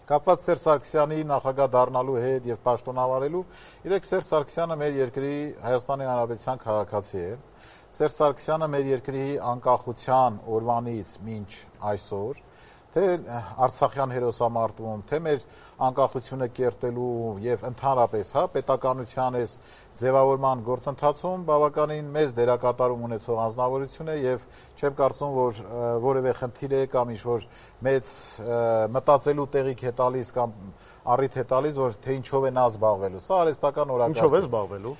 Կապված Սերժ Սարգսյանի նախագահ դառնալու հետ եւ պաշտոնավարելու, իրեք Սերժ Սարգսյանը մեր երկրի Հայաստանի Հանրապետության քաղաքացի է։ Սերժ Սարգսյանը մեր երկրի անկախության օրվանից մինչ այսօր թե Արցախյան հերոսամարտում, թե մեր անկախությունը կերտելու եւ ընդհանրապես պետականության այս ձևավորման գործընթացում բավականին մեծ դերակատարում ունեցող անձնավորություն է եւ չեմ կարծում, որ որևէ խնդիր է կամ ինչ-որ մեծ մտածելու տեղիք է տալիս կամ առիթ է տալիս, որ թե ինչով է նա զբաղվելու։ Սա արհեստական օրակարգ է։ Ինչով է զբաղվելու։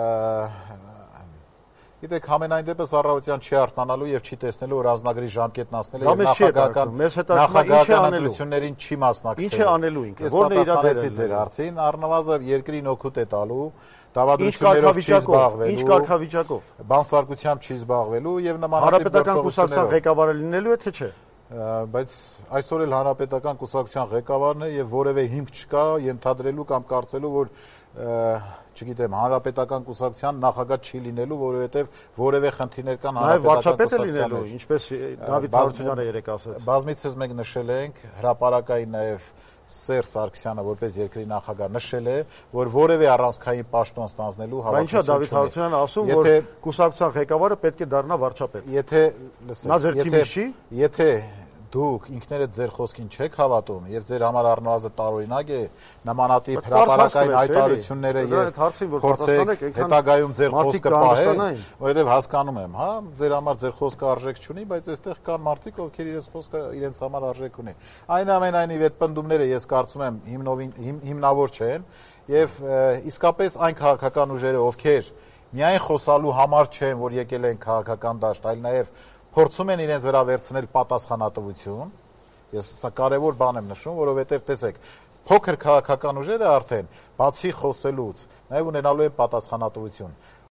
Գիտեք, համենայն դեպս առավոտյան չի արթնանալու եւ չի տեսնելու, որ անձնագրի ժամկետն անցնել է եւ նախագահական ընտրություններին չի մասնակցել։ Ինչ է անելու ինքը։ Որն է իրադարձի ձեր հարցին, առնվազն երկրին օգուտ է տալու, դավադրություններով չի զբաղվելու։ Ինչ կարգավիճակով։ Բանսարկությամբ չի զբաղվելու եւ նմանատիպ Հանրապետական կուսակցության ղեկավարը լինելու է թե չէ։ Բայց այսօր էլ հանրապետական կուսակցության ղեկավարն է եւ որևէ հիմք չկա ենթադրելու կամ կարծելու, որ չգիտեմ, հանրապետական կուսակցության նախագահ չի լինելու, որովհետև որևէ խնդիրներ կան հանրապետական կուսակցության մեջ։ Ինչպես Դավիթ Հարությունյանը երեք ասաց։ Բազմիցս մենք նշել ենք, հրապարակային նաև Սերժ Սարգսյանը որպես երկրի նախագահ նշել է, որ որևէ առանցքային պաշտոն ստանձնելու հավանականություն չունի։ Բայց ինչա Դավիթ Հարությունյանը ասում, որ կուսակցության ղեկավարը պետք է դառնա վարչապետ։ Եթե նա ձեր թիմից չի, եթե դուք ինքներդ ձեր խոսքին չեք հավատում եւ ձեր համար առնվազն տարօրինակ է նմանատիպ հրապարակային հայտարարությունները եւ փորձեք հետագայում ձեր խոսքը պահել, որովհետեւ հասկանում եմ, հա, ձեր համար ձեր խոսքը արժեք չունի, բայց այստեղ կան մարդիկ, ովքեր իրենց խոսքը իրենց համար արժեք ունի։ Այնուամենայնիվ այդ պնդումները ես կարծում եմ հիմնավոր չեն եւ իսկապես այն քաղաքական ուժերը, ովքեր միայն խոսալու համար չեն, որ եկել են քաղաքական դաշտ, այլ նաեւ փորձում են իրենց վրա վերցնել պատասխանատվություն։ Ես սա կարևոր բան եմ նշում, որովհետև տեսեք, փոքր քաղաքական ուժերը արդեն բացի խոսելուց նաև ունենալու են պատասխանատվություն։